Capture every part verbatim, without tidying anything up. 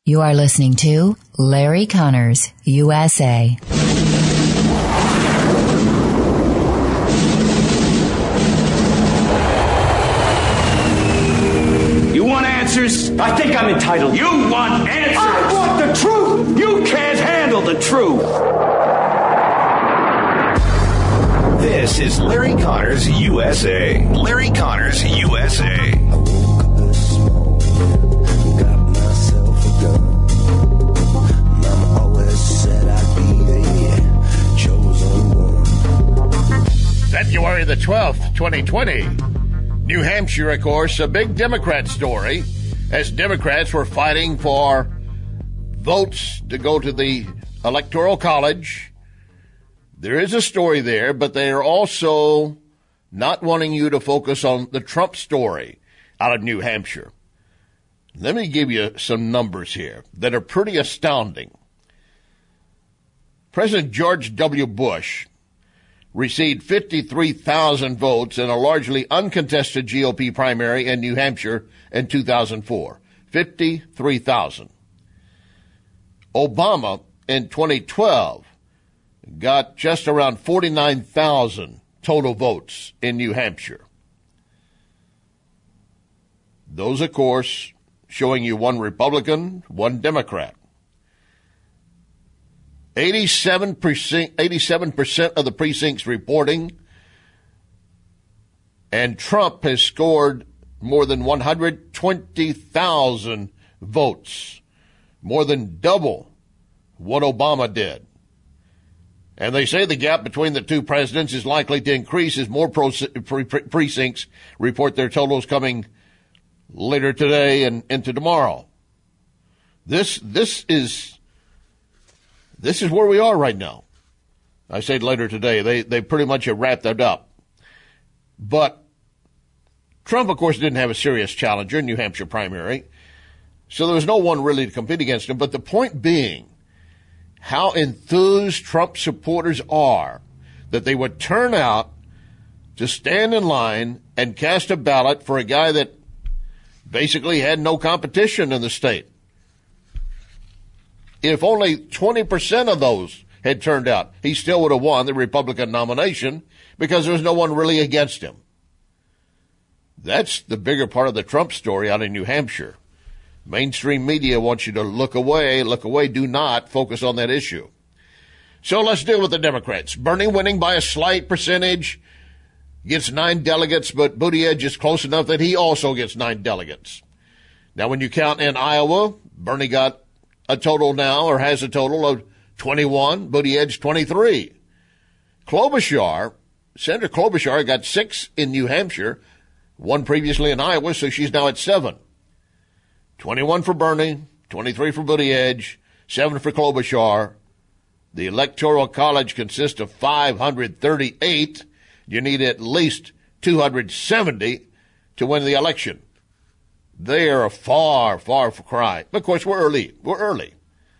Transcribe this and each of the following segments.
You are listening to Larry Connors, U S A. You want answers? I think I'm entitled. You want answers? I want the truth! You can't handle the truth! This is Larry Connors, U S A. Larry Connors, U S A. February the twelfth, twenty twenty. New Hampshire, of course, a big Democrat story, as Democrats were fighting for votes to go to the Electoral College. There is a story there, but they are also not wanting you to focus on the Trump story out of New Hampshire. Let me give you some numbers here that are pretty astounding. President George W. Bush received fifty-three thousand votes in a largely uncontested G O P primary in New Hampshire in two thousand four. fifty-three thousand. Obama in twenty twelve got just around forty-nine thousand total votes in New Hampshire. Those, of course, showing you one Republican, one Democrat. eighty-seven percent, eighty-seven percent of the precincts reporting, and Trump has scored more than one hundred twenty thousand votes, more than double what Obama did. And they say the gap between the two presidents is likely to increase as more pro- pre- pre- precincts report their totals coming later today and into tomorrow. This, this is... This is where we are right now. I said later today. They they pretty much have wrapped that up. But Trump, of course, didn't have a serious challenger in New Hampshire primary, so there was no one really to compete against him. But the point being, how enthused Trump supporters are that they would turn out to stand in line and cast a ballot for a guy that basically had no competition in the state. If only twenty percent of those had turned out, he still would have won the Republican nomination because there was no one really against him. That's the bigger part of the Trump story out in New Hampshire. Mainstream media wants you to look away, look away, do not focus on that issue. So let's deal with the Democrats. Bernie winning by a slight percentage, gets nine delegates, but Buttigieg is close enough that he also gets nine delegates. Now, when you count in Iowa, Bernie got a total now, or has a total of twenty-one, Buttigieg twenty-three. Klobuchar, Senator Klobuchar got six in New Hampshire, one previously in Iowa, so she's now at seven. twenty-one for Bernie, twenty-three for Buttigieg, seven for Klobuchar. The Electoral College consists of five hundred thirty-eight. You need at least two hundred seventy to win the election. They are a far, far cry. Of course, we're early. We're early.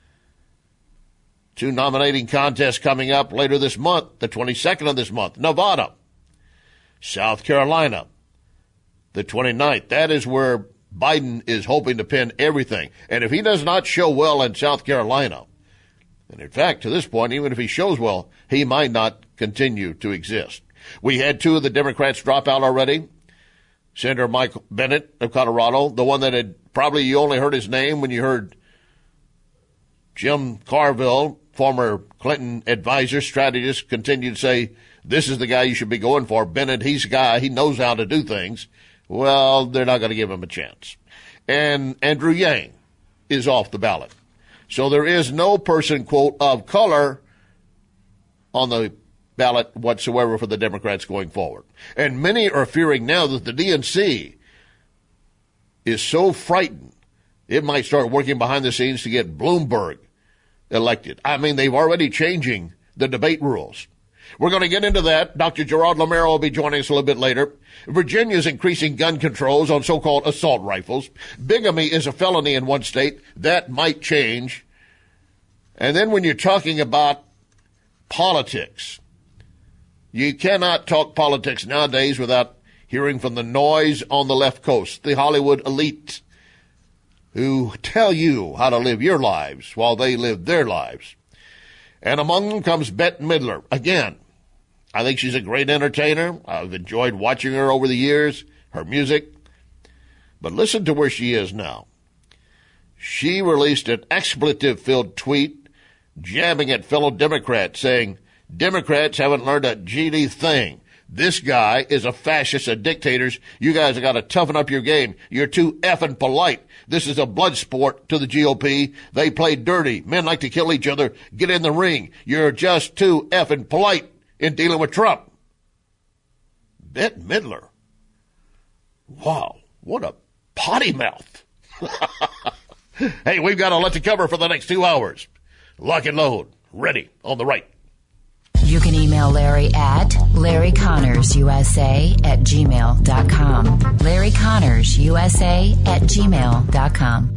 Two nominating contests coming up later this month, the twenty-second of this month. Nevada, South Carolina, the twenty-ninth. That is where Biden is hoping to pin everything. And if he does not show well in South Carolina, and in fact, to this point, even if he shows well, he might not continue to exist. We had two of the Democrats drop out already. Senator Mike Bennett of Colorado, the one that had probably you only heard his name when you heard Jim Carville, former Clinton advisor, strategist, continue to say, this is the guy you should be going for. Bennett, he's a guy, he knows how to do things. Well, they're not going to give him a chance. And Andrew Yang is off the ballot. So there is no person, quote, of color on the ballot whatsoever for the Democrats going forward. And many are fearing now that the D N C is so frightened it might start working behind the scenes to get Bloomberg elected. I mean, they've already changing the debate rules. We're going to get into that. Doctor Gerard Lamero will be joining us a little bit later. Virginia is increasing gun controls on so-called assault rifles. Bigamy is a felony in one state. That might change. And then when you're talking about politics, you cannot talk politics nowadays without hearing from the noise on the left coast, the Hollywood elite. who tell you how to live your lives while they live their lives. And among them comes Bette Midler. Again, I think she's a great entertainer. I've enjoyed watching her over the years, her music. But listen to where she is now. She released an expletive-filled tweet jabbing at fellow Democrats, saying, Democrats haven't learned a G D thing. This guy is a fascist and dictators. You guys have got to toughen up your game. You're too effing polite. This is a blood sport to the G O P. They play dirty. Men like to kill each other. Get in the ring. You're just too effing polite in dealing with Trump. Bette Midler. Wow, what a potty mouth. Hey, we've got a lot to cover for the next two hours. Lock and load. Ready on the right. You can email Larry at Larry Connors U S A at gmail dot com. Larry Connors U S A at gmail dot com.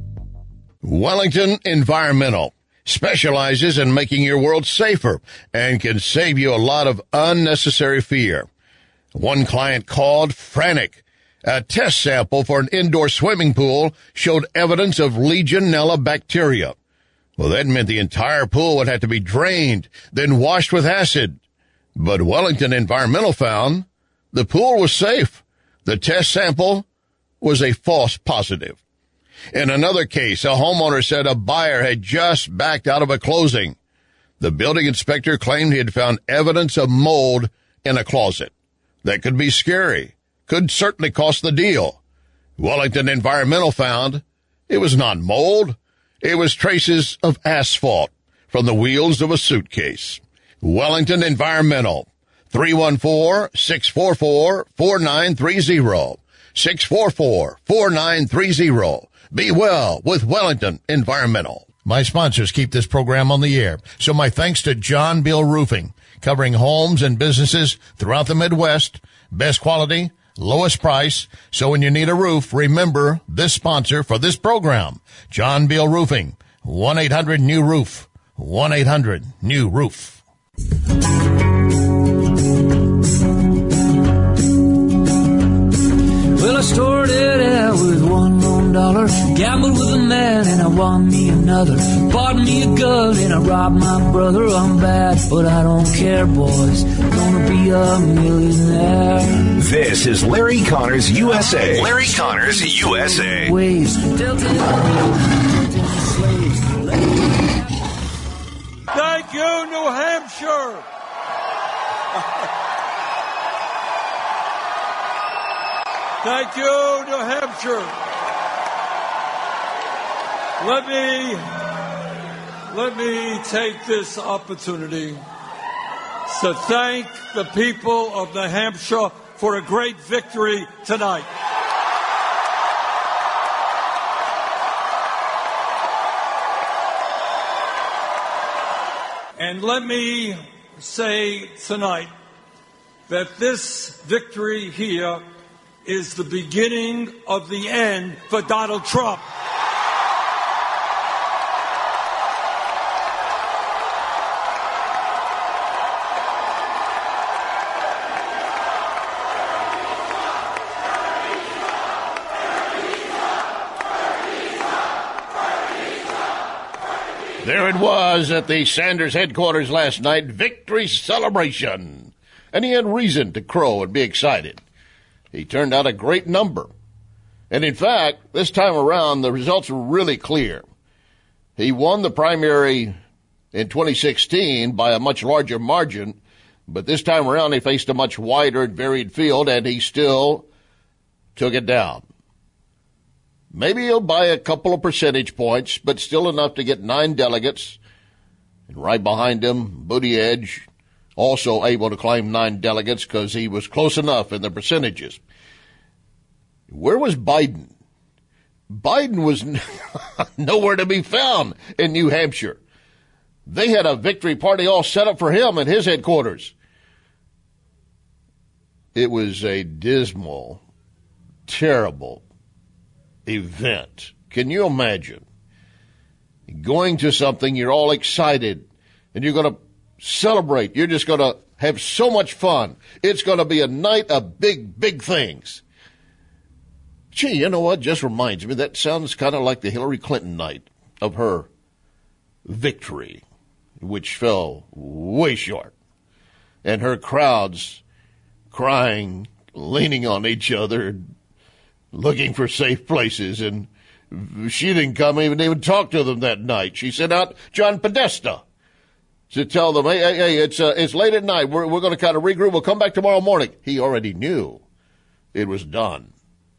Wellington Environmental specializes in making your world safer and can save you a lot of unnecessary fear. One client called frantic. A test sample for an indoor swimming pool showed evidence of Legionella bacteria. Well, that meant the entire pool would have to be drained, then washed with acid. But Wellington Environmental found the pool was safe. The test sample was a false positive. In another case, a homeowner said a buyer had just backed out of a closing. The building inspector claimed he had found evidence of mold in a closet. That could be scary, could certainly cost the deal. Wellington Environmental found it was not mold. It was traces of asphalt from the wheels of a suitcase. Wellington Environmental, three one four, six four four, four nine three zero, six four four, four nine three zero. Be well with Wellington Environmental. My sponsors keep this program on the air, so my thanks to John Bill Roofing, covering homes and businesses throughout the Midwest. Best quality, lowest price. So when you need a roof, remember this sponsor for this program, John Bill Roofing, one eight hundred new roof, one eight hundred new roof. Well, I started out with one lone dollar, gambled with a man and I won me another, bought me a gun and I robbed my brother. I'm bad, but I don't care, boys, gonna be a millionaire. This is Larry Connors U S A. Larry Connors U S A. Ways, Delta, slaves. Thank you, New Hampshire. Thank you, New Hampshire. Let me, let me take this opportunity to thank the people of New Hampshire for a great victory tonight. And let me say tonight that this victory here is the beginning of the end for Donald Trump. There it was at the Sanders headquarters last night, victory celebration. And he had reason to crow and be excited. He turned out a great number. And in fact, this time around, the results were really clear. He won the primary in twenty sixteen by a much larger margin, but this time around he faced a much wider and varied field, and he still took it down. Maybe he'll buy a couple of percentage points, but still enough to get nine delegates. And right behind him, Buttigieg, also able to claim nine delegates because he was close enough in the percentages. Where was Biden? Biden was nowhere to be found in New Hampshire. They had a victory party all set up for him at his headquarters. It was a dismal, terrible event. Can you imagine going to something, you're all excited, and you're going to celebrate. You're just going to have so much fun. It's going to be a night of big, big things. Gee, you know what? Just reminds me, that sounds kind of like the Hillary Clinton night of her victory, which fell way short. And her crowds crying, leaning on each other, looking for safe places. And she didn't come even even talk to them that night. She sent out John Podesta to tell them, hey, hey, hey, it's uh, it's late at night. We're, we're going to kind of regroup. We'll come back tomorrow morning. He already knew it was done.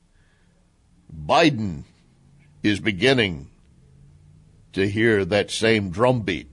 Biden is beginning to hear that same drumbeat.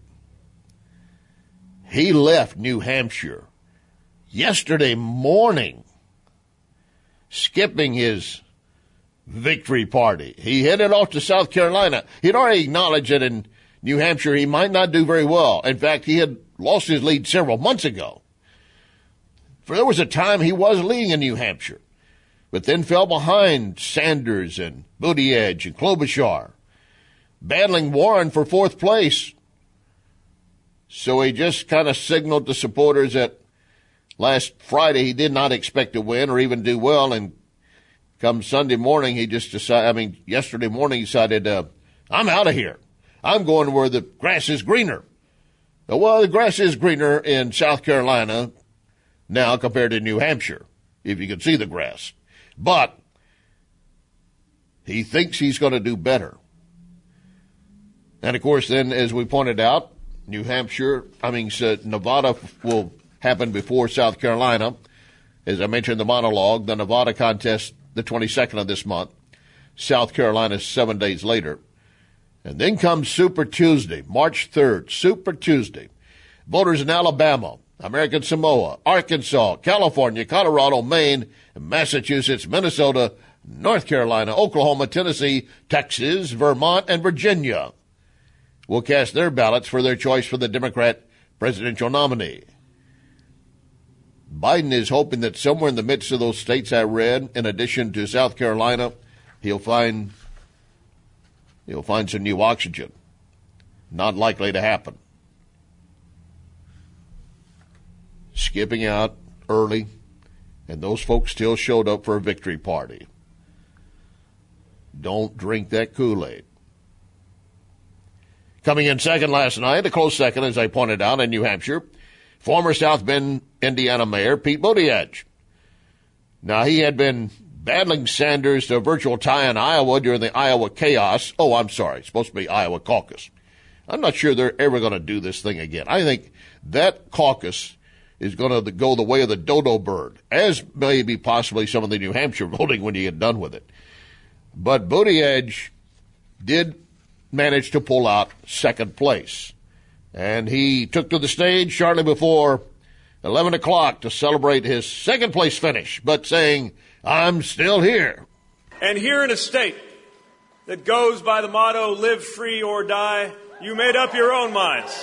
He left New Hampshire yesterday morning, skipping his victory party. He headed off to South Carolina. He'd already acknowledged that in New Hampshire he might not do very well. In fact, he had lost his lead several months ago. For there was a time he was leading in New Hampshire, but then fell behind Sanders and Buttigieg and Klobuchar, battling Warren for fourth place. So he just kind of signaled to supporters that last Friday he did not expect to win or even do well, and come Sunday morning he just decided, I mean, yesterday morning he decided, uh, I'm out of here. I'm going where the grass is greener. Well, the grass is greener in South Carolina now compared to New Hampshire, if you can see the grass. But he thinks he's going to do better. And, of course, then, as we pointed out, New Hampshire, I mean, so Nevada will happen before South Carolina. As I mentioned in the monologue, the Nevada contest the twenty-second of this month. South Carolina seven days later. And then comes Super Tuesday, March third, Super Tuesday. Voters in Alabama, American Samoa, Arkansas, California, Colorado, Maine, Massachusetts, Minnesota, North Carolina, Oklahoma, Tennessee, Texas, Vermont, and Virginia will cast their ballots for their choice for the Democrat presidential nominee. Biden is hoping that somewhere in the midst of those states I read, in addition to South Carolina, he'll find he'll find some new oxygen. Not likely to happen. Skipping out early, and those folks still showed up for a victory party. Don't drink that Kool-Aid. Coming in second last night, a close second, as I pointed out, in New Hampshire, former South Bend, Indiana Mayor Pete Buttigieg. Now, he had been battling Sanders to a virtual tie in Iowa during the Iowa chaos. Oh, I'm sorry, it's supposed to be Iowa caucus. I'm not sure they're ever going to do this thing again. I think that caucus is going to go the way of the dodo bird, as maybe possibly some of the New Hampshire voting when you get done with it. But Buttigieg did manage to pull out second place. And he took to the stage shortly before eleven o'clock to celebrate his second place finish, but saying, I'm still here. And here in a state that goes by the motto, live free or die, you made up your own minds.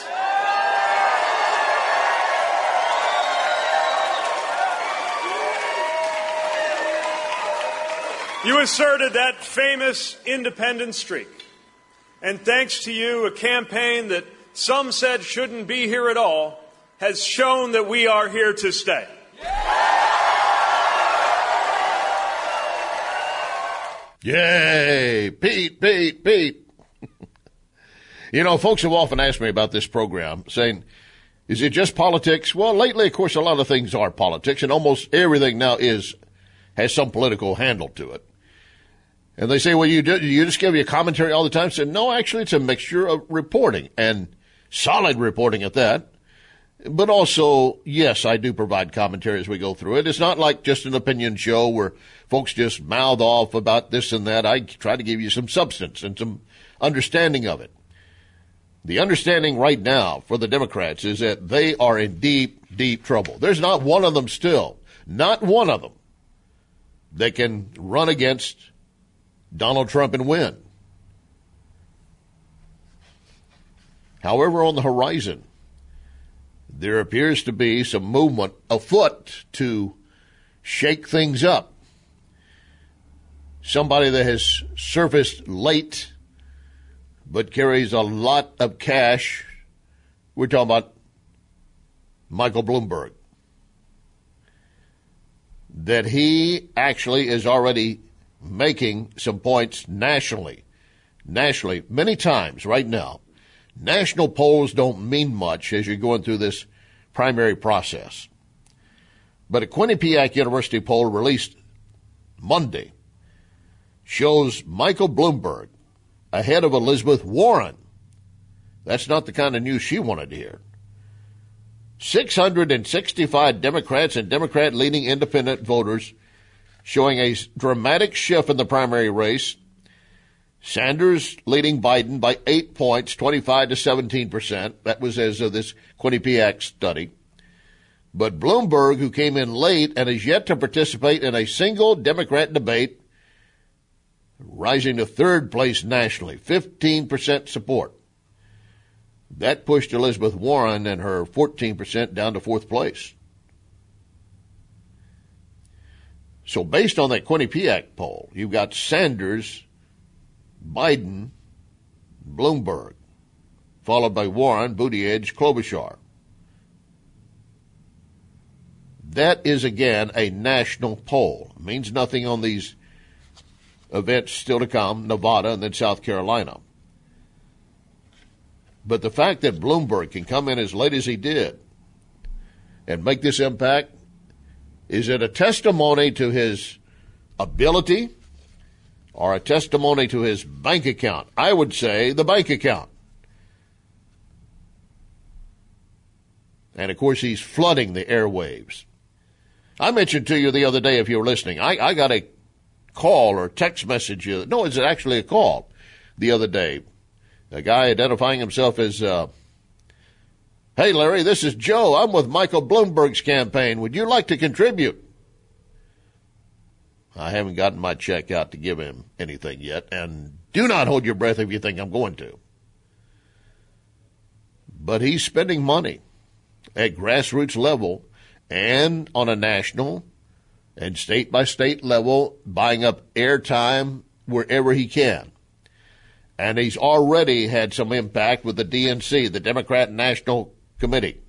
You asserted that famous independent streak. And thanks to you, a campaign that some said shouldn't be here at all has shown that we are here to stay. Yay! Pete, Pete, Pete. You know, folks have often asked me about this program, saying, is it just politics? Well, lately, of course, a lot of things are politics, and almost everything now is has some political handle to it. And they say, well, you do, you just give you a commentary all the time? I said, no, actually, it's a mixture of reporting, and solid reporting at that. But also, yes, I do provide commentary as we go through it. It's not like just an opinion show where folks just mouth off about this and that. I try to give you some substance and some understanding of it. The understanding right now for the Democrats is that they are in deep, deep trouble. There's not one of them still, not one of them, that can run against Donald Trump and win. However, on the horizon, there appears to be some movement afoot to shake things up. Somebody that has surfaced late but carries a lot of cash. We're talking about Michael Bloomberg. That he actually is already making some points nationally. Nationally, many times right now, national polls don't mean much as you're going through this primary process. But a Quinnipiac University poll released Monday shows Michael Bloomberg ahead of Elizabeth Warren. That's not the kind of news she wanted to hear. six hundred sixty-five Democrats and Democrat-leaning independent voters showing a dramatic shift in the primary race. Sanders leading Biden by eight points, twenty-five to seventeen percent. That was as of this Quinnipiac study. But Bloomberg, who came in late and is yet to participate in a single Democrat debate, rising to third place nationally, fifteen percent support. That pushed Elizabeth Warren and her fourteen percent down to fourth place. So based on that Quinnipiac poll, you've got Sanders, Biden, Bloomberg, followed by Warren, Buttigieg, Klobuchar. That is, again, a national poll. It means nothing on these events still to come, Nevada and then South Carolina. But the fact that Bloomberg can come in as late as he did and make this impact, is it a testimony to his ability or a testimony to his bank account? I would say the bank account. And, of course, he's flooding the airwaves. I mentioned to you the other day, if you were listening, I, I got a call or text message. Uh, no, it's actually a call the other day. A guy identifying himself as, uh, hey, Larry, this is Joe. I'm with Michael Bloomberg's campaign. Would you like to contribute? I haven't gotten my check out to give him anything yet, and do not hold your breath if you think I'm going to. But he's spending money at grassroots level and on a national and state-by-state level, buying up airtime wherever he can. And he's already had some impact with the D N C, the Democrat National Committee,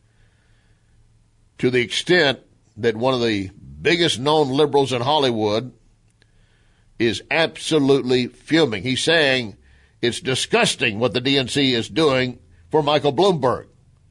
to the extent that one of the biggest known liberals in Hollywood is absolutely fuming. He's saying it's disgusting what the D N C is doing for Michael Bloomberg.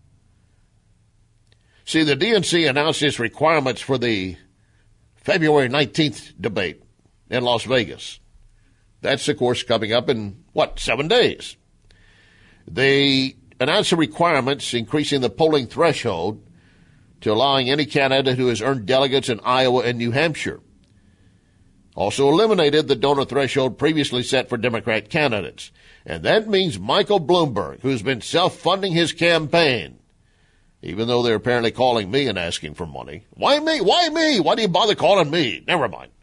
See, the D N C announced its requirements for the February nineteenth debate in Las Vegas. That's, of course, coming up in, what, seven days. They announced the requirements, increasing the polling threshold to allowing any candidate who has earned delegates in Iowa and New Hampshire. Also eliminated the donor threshold previously set for Democrat candidates. And that means Michael Bloomberg, who's been self-funding his campaign, even though they're apparently calling me and asking for money. Why me? Why me? Why do you bother calling me? Never mind.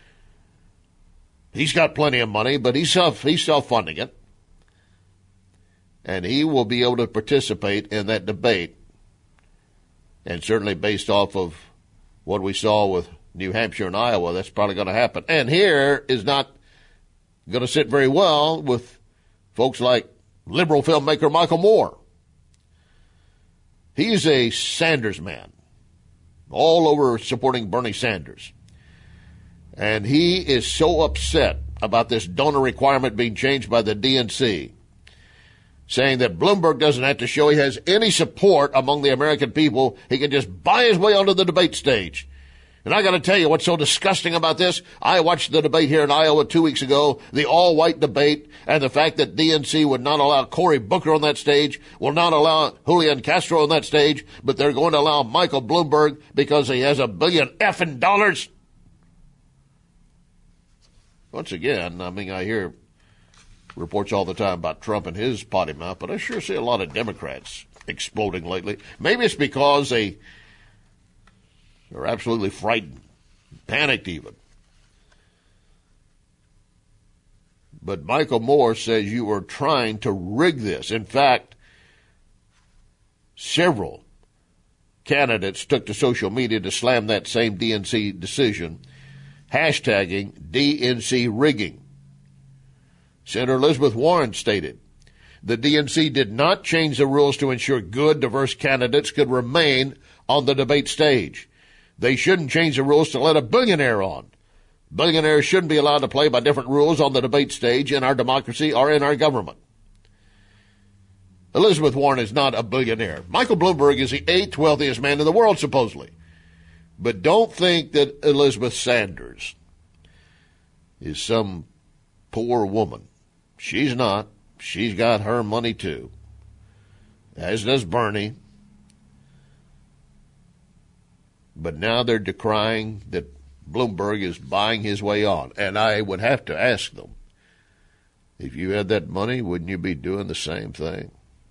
He's got plenty of money, but he's self, he's self-funding it. And he will be able to participate in that debate. And certainly based off of what we saw with New Hampshire and Iowa, that's probably going to happen. And here is not going to sit very well with folks like liberal filmmaker Michael Moore. He's a Sanders man, all over supporting Bernie Sanders. And he is so upset about this donor requirement being changed by the D N C, saying that Bloomberg doesn't have to show he has any support among the American people. He can just buy his way onto the debate stage. And I got to tell you what's so disgusting about this. I watched the debate here in Iowa two weeks ago, the all-white debate, and the fact that D N C would not allow Cory Booker on that stage, will not allow Julian Castro on that stage, but they're going to allow Michael Bloomberg because he has a billion effing dollars. Once again, I mean, I hear reports all the time about Trump and his potty mouth, but I sure see a lot of Democrats exploding lately. Maybe it's because they are absolutely frightened, panicked even. But Michael Moore says you are trying to rig this. In fact, several candidates took to social media to slam that same D N C decision, hashtagging D N C rigging. Senator Elizabeth Warren stated, the D N C did not change the rules to ensure good, diverse candidates could remain on the debate stage. They shouldn't change the rules to let a billionaire on. Billionaires shouldn't be allowed to play by different rules on the debate stage in our democracy or in our government. Elizabeth Warren is not a billionaire. Michael Bloomberg is the eighth wealthiest man in the world, supposedly. But don't think that Elizabeth Sanders is some poor woman. She's not. She's got her money, too. As does Bernie. But now they're decrying that Bloomberg is buying his way on. And I would have to ask them, if you had that money, wouldn't you be doing the same thing?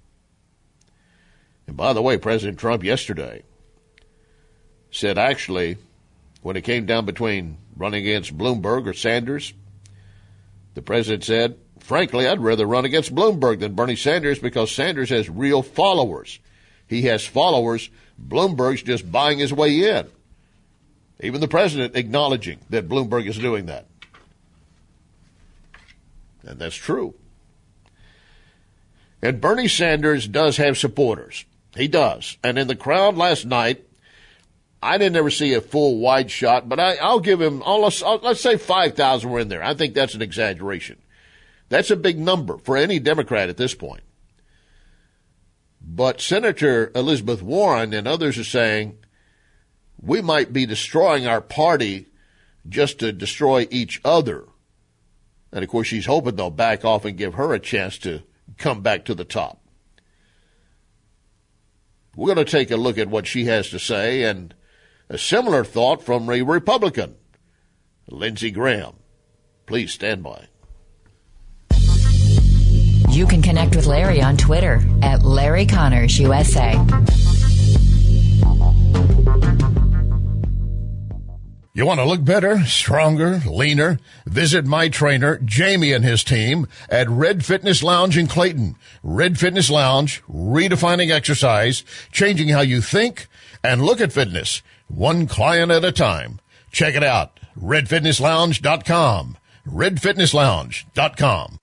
And by the way, President Trump yesterday said actually, when it came down between running against Bloomberg or Sanders, the president said, frankly, I'd rather run against Bloomberg than Bernie Sanders because Sanders has real followers. He has followers. Bloomberg's just buying his way in. Even the president acknowledging that Bloomberg is doing that. And that's true. And Bernie Sanders does have supporters. He does. And in the crowd last night, I didn't ever see a full wide shot, but I, I'll give him, I'll, I'll, let's say five thousand were in there. I think that's an exaggeration. That's a big number for any Democrat at this point. But Senator Elizabeth Warren and others are saying we might be destroying our party just to destroy each other. And, of course, she's hoping they'll back off and give her a chance to come back to the top. We're going to take a look at what she has to say and a similar thought from a Republican, Lindsey Graham. Please stand by. You can connect with Larry on Twitter at Larry Connors U S A. You want to look better, stronger, leaner? Visit my trainer, Jamie, and his team at Red Fitness Lounge in Clayton. Red Fitness Lounge, redefining exercise, changing how you think and look at fitness, one client at a time. Check it out, red fitness lounge dot com. red fitness lounge dot com.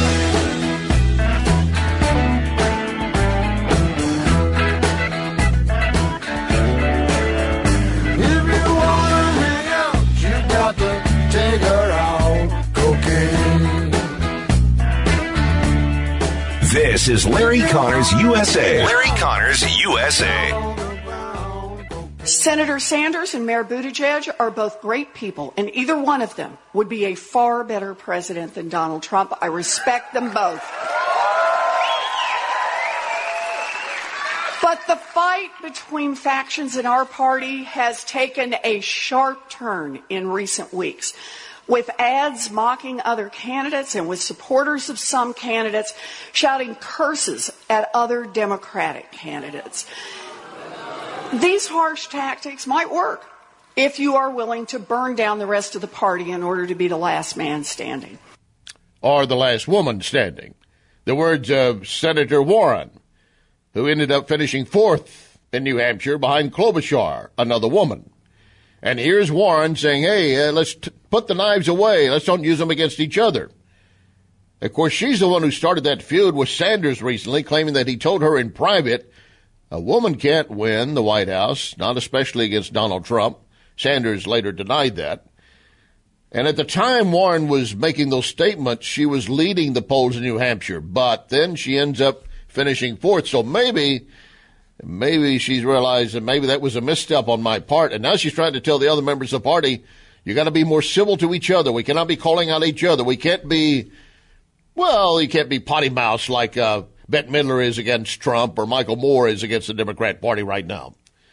This is Larry Connors U S A. Larry Connors U S A. Senator Sanders and Mayor Buttigieg are both great people, and either one of them would be a far better president than Donald Trump. I respect them both. But the fight between factions in our party has taken a sharp turn in recent weeks, with ads mocking other candidates and with supporters of some candidates shouting curses at other Democratic candidates. These harsh tactics might work if you are willing to burn down the rest of the party in order to be the last man standing. Or the last woman standing. The words of Senator Warren, who ended up finishing fourth in New Hampshire behind Klobuchar, another woman. And here's Warren saying, hey, uh, let's t- put the knives away. Let's don't use them against each other. Of course, she's the one who started that feud with Sanders recently, claiming that he told her in private, a woman can't win the White House, not especially against Donald Trump. Sanders later denied that. And at the time Warren was making those statements, she was leading the polls in New Hampshire. But then she ends up finishing fourth. So maybe... Maybe she's realized that maybe that was a misstep on my part, and now she's trying to tell the other members of the party, you got to be more civil to each other. We cannot be calling out each other. We can't be, well, you can't be potty mouse like uh, Bette Midler is against Trump or Michael Moore is against the Democrat Party right now.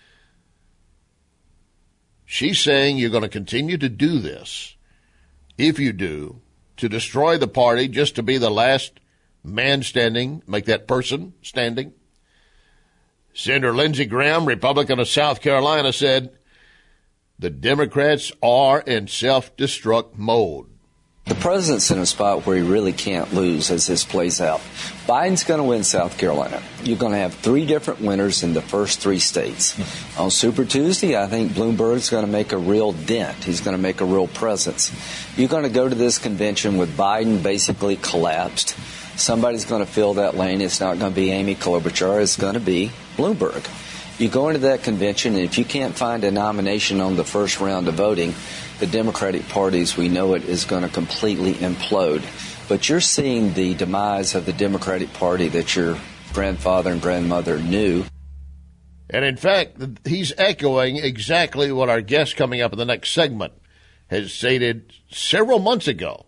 She's saying you're going to continue to do this, if you do, to destroy the party just to be the last man standing, make that person standing. Senator Lindsey Graham, Republican of South Carolina, said, the Democrats are in self-destruct mode. The president's in a spot where he really can't lose as this plays out. Biden's going to win South Carolina. You're going to have three different winners in the first three states. On Super Tuesday, I think Bloomberg's going to make a real dent. He's going to make a real presence. You're going to go to this convention with Biden basically collapsed. Somebody's going to fill that lane. It's not going to be Amy Klobuchar. It's going to be Bloomberg. You go into that convention, and if you can't find a nomination on the first round of voting, the Democratic Party, as we know it, is going to completely implode. But you're seeing the demise of the Democratic Party that your grandfather and grandmother knew. And in fact, he's echoing exactly what our guest coming up in the next segment has stated several months ago.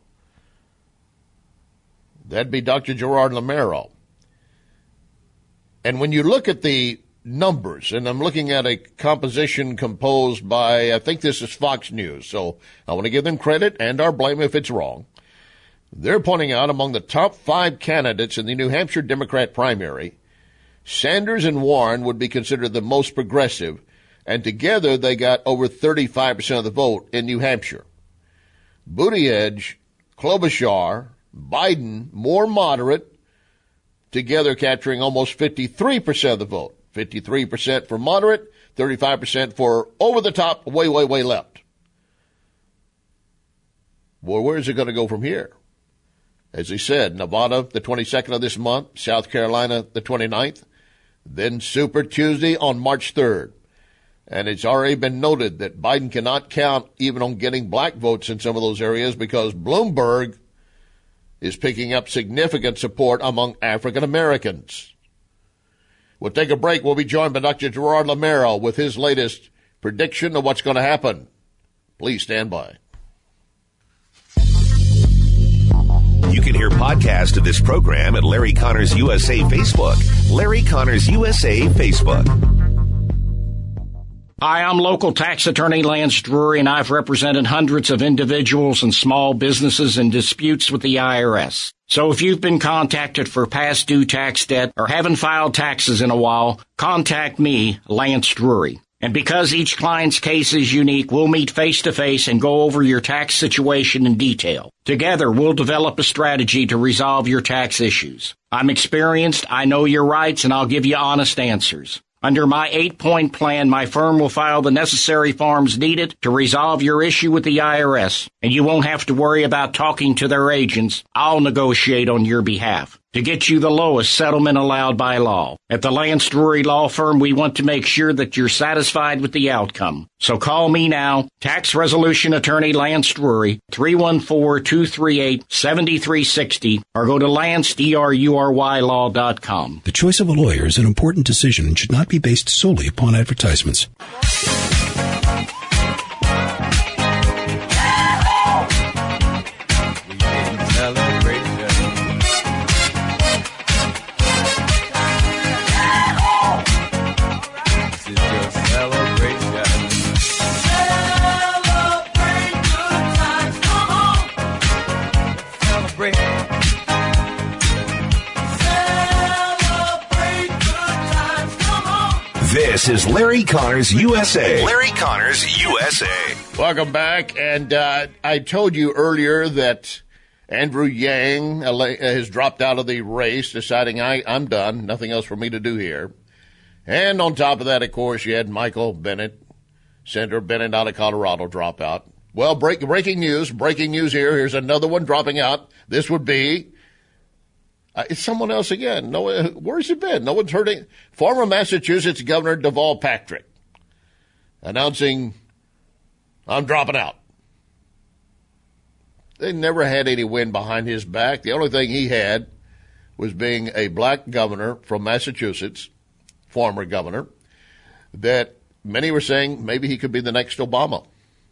That'd be Doctor Gerard Lameiro. And when you look at the numbers, and I'm looking at a composition composed by, I think this is Fox News, so I want to give them credit and our blame if it's wrong. They're pointing out among the top five candidates in the New Hampshire Democrat primary, Sanders and Warren would be considered the most progressive, and together they got over thirty-five percent of the vote in New Hampshire. Buttigieg, Klobuchar, Biden, more moderate, together capturing almost fifty-three percent of the vote. fifty-three percent for moderate, thirty-five percent for over the top, way, way, way left. Well, where is it going to go from here? As he said, Nevada, the twenty-second of this month, South Carolina, the twenty-ninth, then Super Tuesday on March third. And it's already been noted that Biden cannot count even on getting black votes in some of those areas because Bloomberg is picking up significant support among African Americans. We'll take a break. We'll be joined by Doctor Gerard Lameiro with his latest prediction of what's going to happen. Please stand by. You can hear podcast of this program at Larry Connors U S A Facebook. Larry Connors U S A Facebook. Hi, I'm local tax attorney Lance Drury, and I've represented hundreds of individuals and small businesses in disputes with the I R S. So if you've been contacted for past due tax debt or haven't filed taxes in a while, contact me, Lance Drury. And because each client's case is unique, we'll meet face-to-face and go over your tax situation in detail. Together, we'll develop a strategy to resolve your tax issues. I'm experienced, I know your rights, and I'll give you honest answers. Under my eight-point plan, my firm will file the necessary forms needed to resolve your issue with the I R S, and you won't have to worry about talking to their agents. I'll negotiate on your behalf to get you the lowest settlement allowed by law. At the Lance Drury Law Firm, we want to make sure that you're satisfied with the outcome. So call me now, Tax Resolution Attorney Lance Drury, three one four, two three eight, seven three six zero, or go to lance drury law dot com. The choice of a lawyer is an important decision and should not be based solely upon advertisements. This is Larry Connors U S A. Larry Connors U S A. Welcome back. And uh, I told you earlier that Andrew Yang has dropped out of the race, deciding I, I'm done, nothing else for me to do here. And on top of that, of course, you had Michael Bennet, Senator Bennet out of Colorado, drop out. Well, break, breaking news, breaking news here. Here's another one dropping out. This would be Uh, it's someone else again. No, where's it been? No one's heard it. Former Massachusetts Governor Deval Patrick announcing, I'm dropping out. They never had any wind behind his back. The only thing he had was being a black governor from Massachusetts, former governor, that many were saying maybe he could be the next Obama.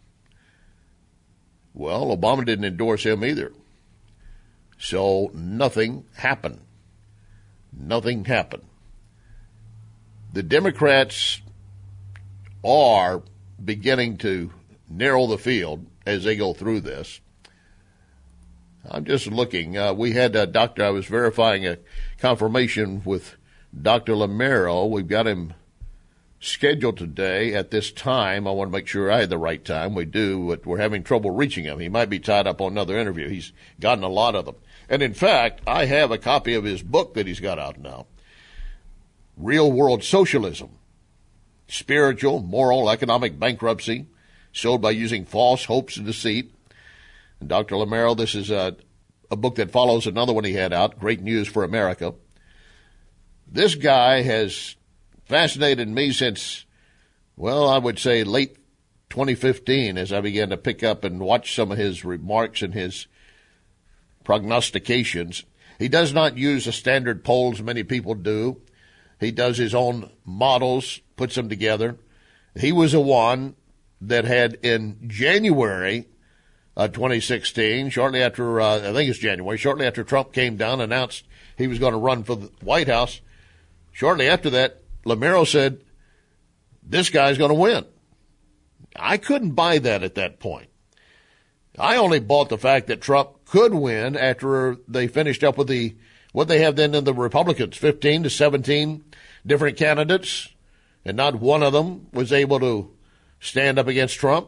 Well, Obama didn't endorse him either. So nothing happened. Nothing happened. The Democrats are beginning to narrow the field as they go through this. I'm just looking. Uh, we had a doctor, I was verifying a confirmation with Doctor Lameiro. We've got him scheduled today at this time. I want to make sure I had the right time. We do, but we're having trouble reaching him. He might be tied up on another interview. He's gotten a lot of them. And in fact, I have a copy of his book that he's got out now. Real World Socialism. Spiritual, moral, economic bankruptcy, sold by using false hopes and deceit. And Doctor Lameiro, this is a, a book that follows another one he had out, Great News for America. This guy has fascinated me since, well, I would say late twenty fifteen as I began to pick up and watch some of his remarks and his prognostications. He does not use the standard polls many people do. He does his own models, puts them together. He was the one that had in January uh, twenty sixteen, shortly after, uh, I think it's January, shortly after Trump came down and announced he was going to run for the White House, shortly after that, Lamero said, this guy's going to win. I couldn't buy that at that point. I only bought the fact that Trump could win after they finished up with the what they have then in the Republicans, fifteen to seventeen different candidates, and not one of them was able to stand up against Trump.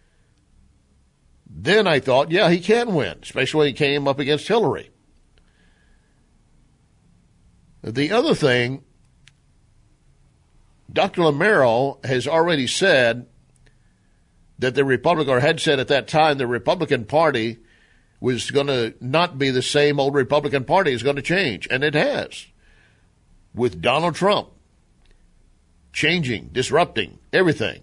Then I thought, yeah, he can win, especially when he came up against Hillary. The other thing, Doctor Lamero has already said that the Republican, or had said at that time, the Republican Party was going to not be the same old Republican Party. It's going to change, and it has, with Donald Trump changing, disrupting everything.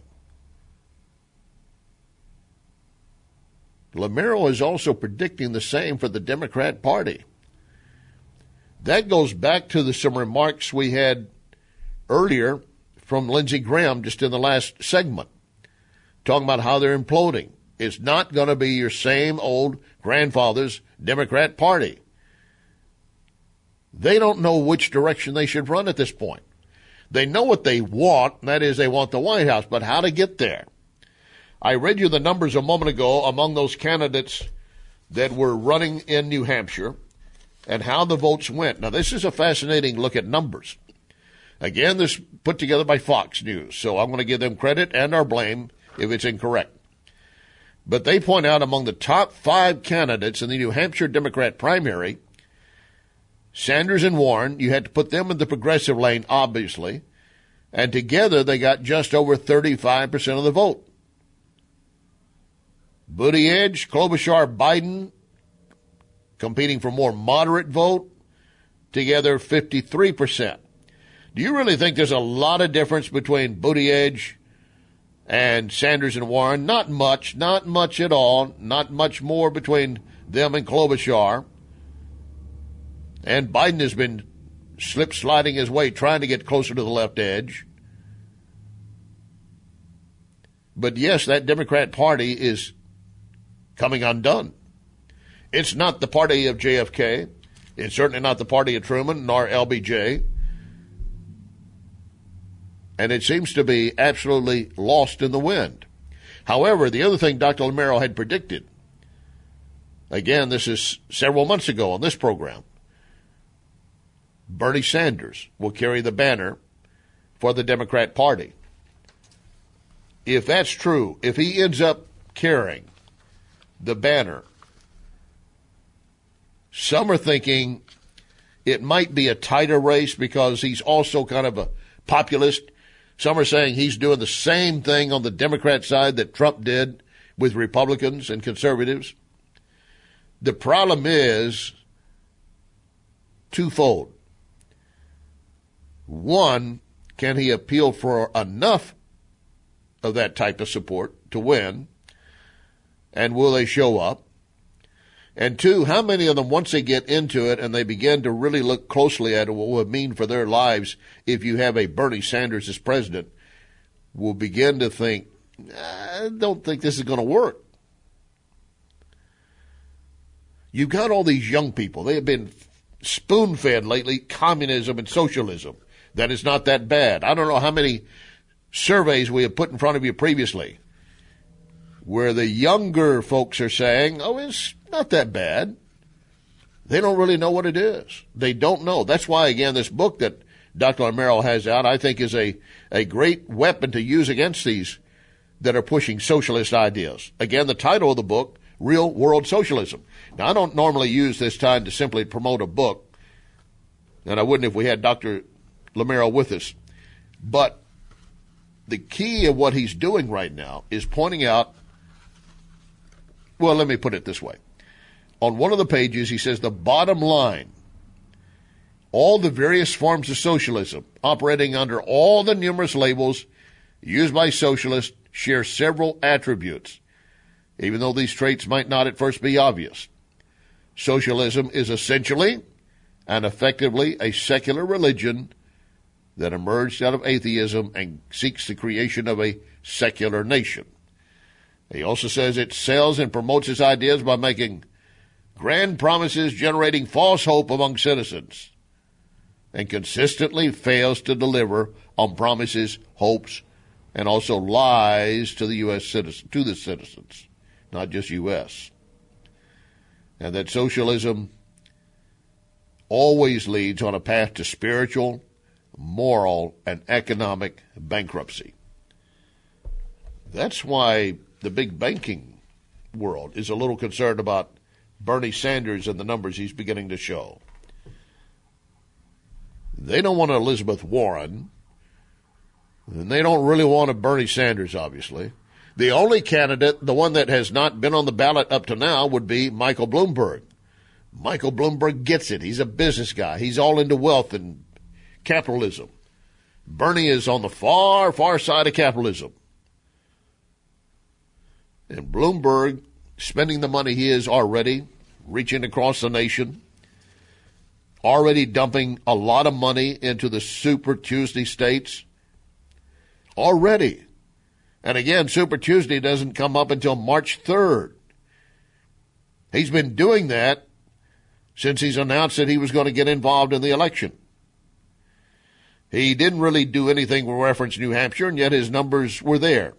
Lamero is also predicting the same for the Democrat Party. That goes back to the, some remarks we had earlier from Lindsey Graham just in the last segment, talking about how they're imploding. It's not going to be your same old grandfather's Democrat Party. They don't know which direction they should run at this point. They know what they want, and that is they want the White House, but how to get there. I read you the numbers a moment ago among those candidates that were running in New Hampshire and how the votes went. Now, this is a fascinating look at numbers. Again, this put together by Fox News, so I'm going to give them credit and our blame if it's incorrect. But they point out among the top five candidates in the New Hampshire Democrat primary, Sanders and Warren, you had to put them in the progressive lane, obviously, and together they got just over thirty-five percent of the vote. Buttigieg, Klobuchar, Biden, competing for more moderate vote, together fifty-three percent. Do you really think there's a lot of difference between Buttigieg and Sanders and Warren? Not much, not much at all, not much more between them and Klobuchar. And Biden has been slip-sliding his way, trying to get closer to the left edge. But yes, that Democrat Party is coming undone. It's not the party of J F K. It's certainly not the party of Truman, nor L B J. And it seems to be absolutely lost in the wind. However, the other thing Doctor Lamero had predicted, again, this is several months ago on this program, Bernie Sanders will carry the banner for the Democrat Party. If that's true, if he ends up carrying the banner, some are thinking it might be a tighter race because he's also kind of a populist. Some are saying he's doing the same thing on the Democrat side that Trump did with Republicans and conservatives. The problem is twofold. One, can he appeal for enough of that type of support to win? And will they show up? And two, how many of them, once they get into it and they begin to really look closely at it, what it would mean for their lives if you have a Bernie Sanders as president, will begin to think, I don't think this is going to work. You've got all these young people. They have been spoon-fed lately communism and socialism. That is not that bad. I don't know how many surveys we have put in front of you previously where the younger folks are saying, oh, it's not that bad. They don't really know what it is. They don't know. That's why, again, this book that Doctor Lamero has out, I think, is a, a great weapon to use against these that are pushing socialist ideas. Again, the title of the book, Real World Socialism. Now, I don't normally use this time to simply promote a book, and I wouldn't if we had Doctor Lamero with us. But the key of what he's doing right now is pointing out, well, let me put it this way. On one of the pages, he says the bottom line all the various forms of socialism, operating under all the numerous labels used by socialists, share several attributes, even though these traits might not at first be obvious. Socialism is essentially and effectively a secular religion that emerged out of atheism and seeks the creation of a secular nation. He also says it sells and promotes its ideas by making grand promises, generating false hope among citizens, and consistently fails to deliver on promises, hopes, and also lies to the U S citizen, to the citizens, not just U S. And that socialism always leads on a path to spiritual, moral, and economic bankruptcy. That's why the big banking world is a little concerned about Bernie Sanders and the numbers he's beginning to show. They don't want Elizabeth Warren, and they don't really want a Bernie Sanders, obviously. The only candidate, the one that has not been on the ballot up to now, would be Michael Bloomberg. Michael Bloomberg gets it. He's a business guy. He's all into wealth and capitalism. Bernie is on the far, far side of capitalism. And Bloomberg, spending the money he is already, reaching across the nation, already dumping a lot of money into the Super Tuesday states, already. And again, Super Tuesday doesn't come up until March third. He's been doing that since he's announced that he was going to get involved in the election. He didn't really do anything with reference to New Hampshire, and yet his numbers were there.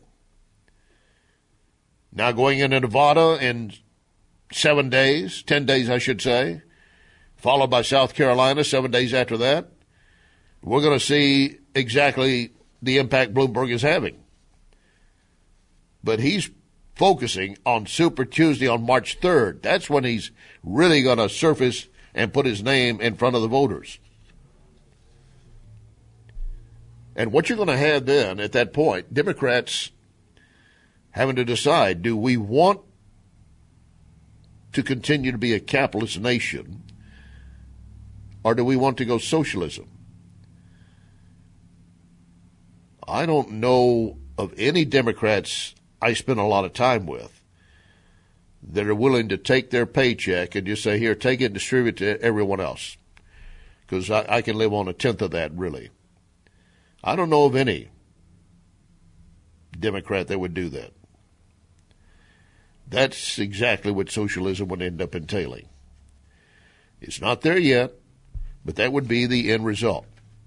Now going into Nevada in seven days, ten days I should say, followed by South Carolina seven days after that, we're going to see exactly the impact Bloomberg is having. But he's focusing on Super Tuesday on March third. That's when he's really going to surface and put his name in front of the voters. And what you're going to have then at that point, Democrats having to decide, do we want to continue to be a capitalist nation, or do we want to go socialism? I don't know of any Democrats I spend a lot of time with that are willing to take their paycheck and just say, here, take it and distribute it to everyone else, because I, I can live on a tenth of that, really. I don't know of any Democrat that would do that. That's exactly what socialism would end up entailing. It's not there yet, but that would be the end result.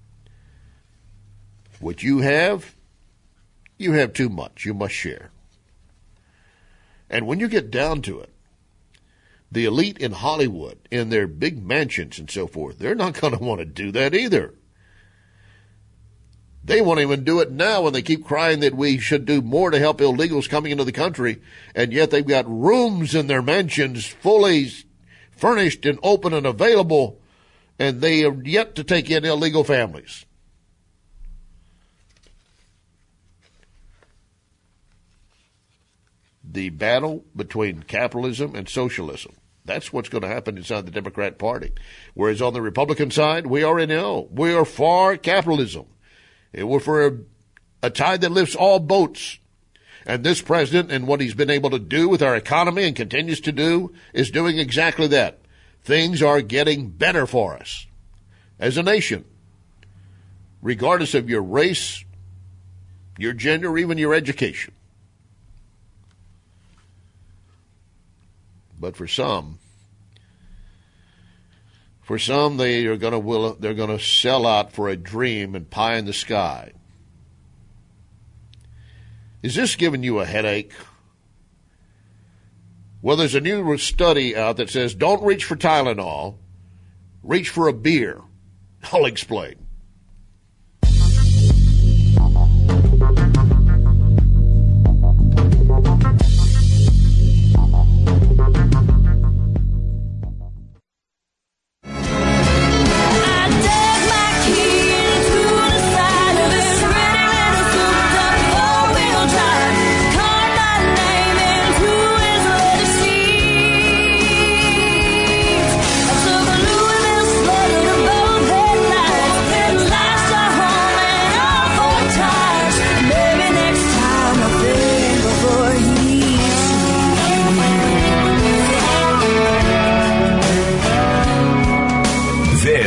What you have, you have too much. You must share. And when you get down to it, the elite in Hollywood, in their big mansions and so forth, they're not going to want to do that either. They won't even do it now when they keep crying that we should do more to help illegals coming into the country, and yet they've got rooms in their mansions fully furnished and open and available, and they are yet to take in illegal families. The battle between capitalism and socialism, that's what's going to happen inside the Democrat Party. Whereas on the Republican side, we already know, we are for capitalism. And we're for a, a tide that lifts all boats. And this president and what he's been able to do with our economy and continues to do is doing exactly that. Things are getting better for us as a nation, regardless of your race, your gender, or even your education. But for some, for some, they are going to will they're going to sell out for a dream and pie in the sky. Is this giving you a headache? Well, there's a new study out that says don't reach for Tylenol, reach for a beer. I'll explain. Both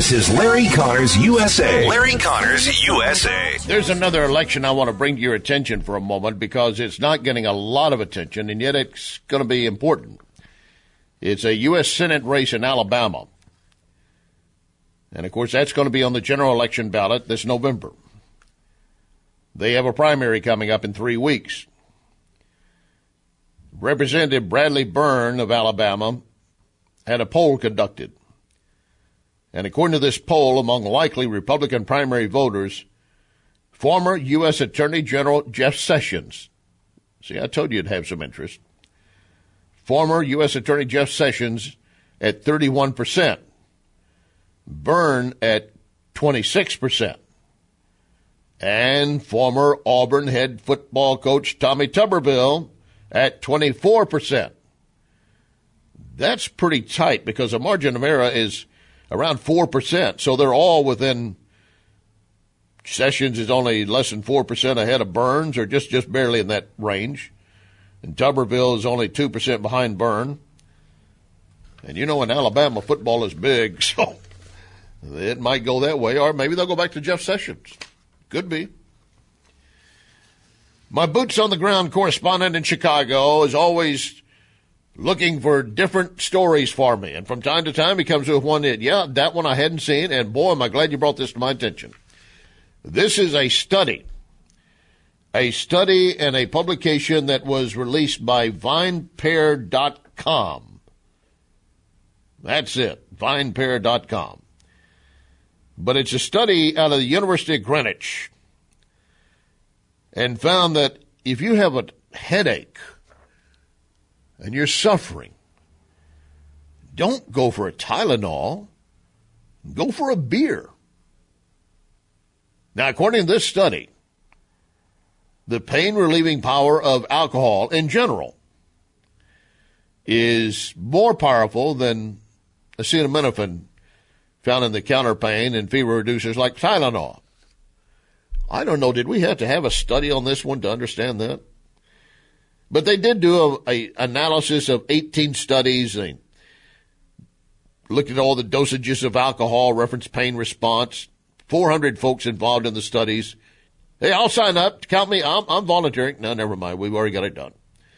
This is Larry Connors U S A. Larry Connors U S A. There's another election I want to bring to your attention for a moment because it's not getting a lot of attention, and yet it's going to be important. It's a U S Senate race in Alabama. And, of course, that's going to be on the general election ballot this November. They have a primary coming up in three weeks. Representative Bradley Byrne of Alabama had a poll conducted. And according to this poll, among likely Republican primary voters, former U S Attorney General Jeff Sessions, see, I told you it'd have some interest, former U S Attorney Jeff Sessions at thirty-one percent, Byrne at twenty-six percent, and former Auburn head football coach Tommy Tuberville at twenty-four percent. That's pretty tight because the margin of error is around four percent, so they're all within. Sessions is only less than four percent ahead of Burns, or just, just barely in that range. And Tuberville is only two percent behind Byrne. And you know, in Alabama, football is big, so it might go that way, or maybe they'll go back to Jeff Sessions. Could be. My boots on the ground correspondent in Chicago is always looking for different stories for me. And from time to time, he comes with one that, yeah, that one I hadn't seen, and boy, am I glad you brought this to my attention. This is a study, a study and a publication that was released by Vine Pair dot com. That's it, Vine Pair dot com. But it's a study out of the University of Greenwich and found that if you have a headache and you're suffering, don't go for a Tylenol. Go for a beer. Now, according to this study, the pain-relieving power of alcohol in general is more powerful than acetaminophen found in the counter pain and fever reducers like Tylenol. I don't know, did we have to have a study on this one to understand that? But they did do a, a analysis of eighteen studies. They looked at all the dosages of alcohol, referenced pain response. four hundred folks involved in the studies. Hey, I'll sign up. Count me. I'm, I'm volunteering. No, never mind. We've already got it done.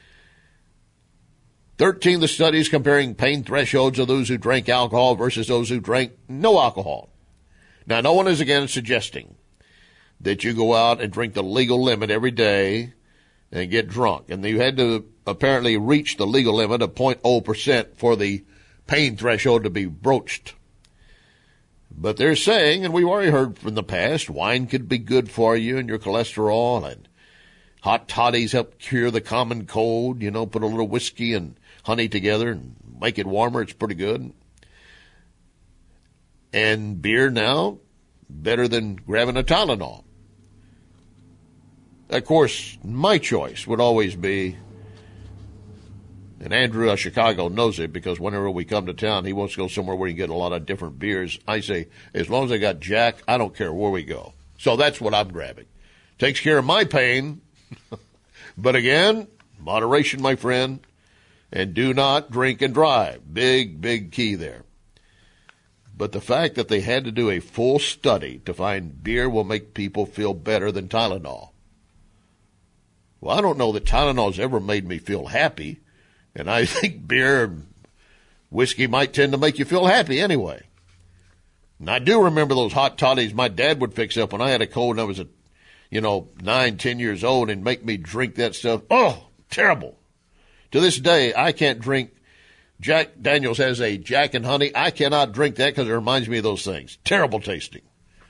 thirteen of the studies comparing pain thresholds of those who drank alcohol versus those who drank no alcohol. Now, no one is, again, suggesting that you go out and drink the legal limit every day and get drunk. And you had to apparently reach the legal limit of zero point zero percent for the pain threshold to be broached. But they're saying, and we've already heard from the past, wine could be good for you and your cholesterol, and hot toddies help cure the common cold. You know, put a little whiskey and honey together and make it warmer. It's pretty good. And beer now, better than grabbing a Tylenol. Of course, my choice would always be, and Andrew of Chicago knows it because whenever we come to town, he wants to go somewhere where you can get a lot of different beers. I say, as long as I got Jack, I don't care where we go. So that's what I'm grabbing. Takes care of my pain. But again, moderation, my friend, and do not drink and drive. Big, big key there. But the fact that they had to do a full study to find beer will make people feel better than Tylenol. Well, I don't know that Tylenol's ever made me feel happy. And I think beer and whiskey might tend to make you feel happy anyway. And I do remember those hot toddies my dad would fix up when I had a cold and I was, a, you know, nine, ten years old and make me drink that stuff. Oh, terrible. To this day, I can't drink. Jack Daniels has a Jack and Honey. I cannot drink that because it reminds me of those things. Terrible tasting.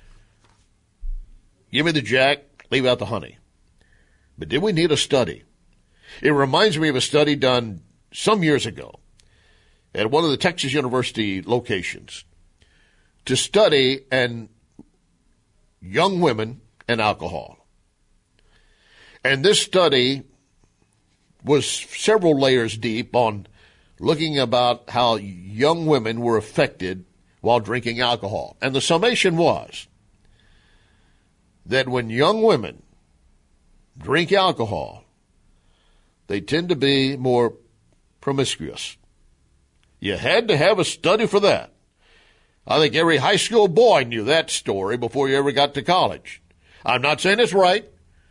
Give me the Jack, leave out the honey. But did we need a study? It reminds me of a study done some years ago at one of the Texas University locations to study and young women and alcohol. And this study was several layers deep on looking about how young women were affected while drinking alcohol. And the summation was that when young women drink alcohol, they tend to be more promiscuous. You had to have a study for that. I think every high school boy knew that story before you ever got to college. I'm not saying it's right,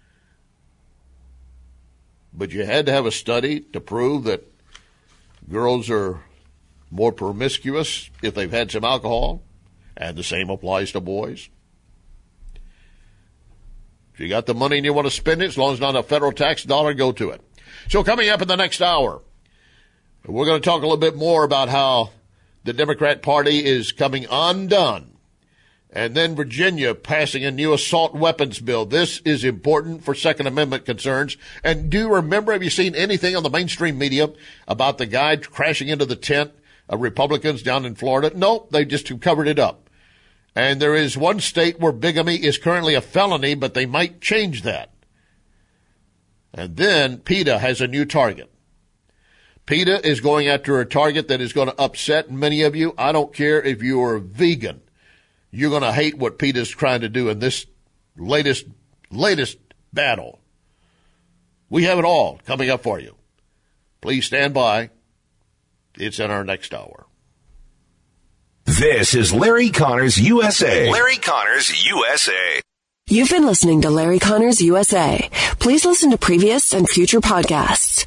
but you had to have a study to prove that girls are more promiscuous if they've had some alcohol, and the same applies to boys. If you got the money and you want to spend it, as long as not a federal tax dollar, go to it. So coming up in the next hour, we're going to talk a little bit more about how the Democrat Party is coming undone. And then Virginia passing a new assault weapons bill. This is important for Second Amendment concerns. And do you remember, have you seen anything on the mainstream media about the guy crashing into the tent of Republicans down in Florida? No, they just covered it up. And there is one state where bigamy is currently a felony, but they might change that. And then PETA has a new target. PETA is going after a target that is going to upset many of you. I don't care if you are vegan. You're going to hate what PETA is trying to do in this latest, latest battle. We have it all coming up for you. Please stand by. It's in our next hour. This is Larry Connors U S A. Larry Connors U S A. You've been listening to Larry Connors U S A. Please listen to previous and future podcasts